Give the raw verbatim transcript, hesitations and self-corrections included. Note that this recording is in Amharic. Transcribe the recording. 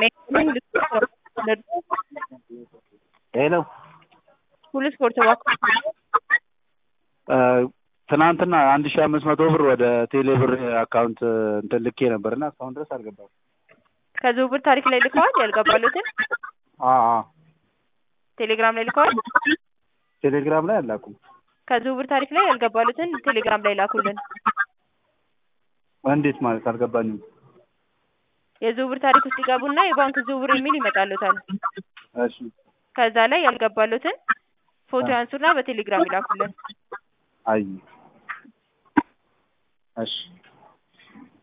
ሄሎ ሁሉ ስፖርት ባክ ትናንትና አንድ ሺህ አምስት መቶ ብር ወደ ቴሌ ብር አካውንት እንትን ልኬ ነበርና እስካሁን ድረስ አልገባም። ከዝውውር ታሪክ ላይ ልከዋል ያልገባሉትን? አዎ አዎ ቴሌግራም ላይ ልከዋል? ቴሌግራም ላይ አላኩም። ከዝውውር ታሪክ ላይ ያልገባሉትን ቴሌግራም ላይ ላኩልን። እንዴት ማለት አልገባኝም። የዝውውር ታሪክ ውስጥ ይገቡና የባንክ ዝውውር የሚል ይመጣልዎታል። እሺ ከዛ ላይ ያልገባሉትን ፎቶ ያንሱና በቴሌግራም ይላኩልን። አይ እሺ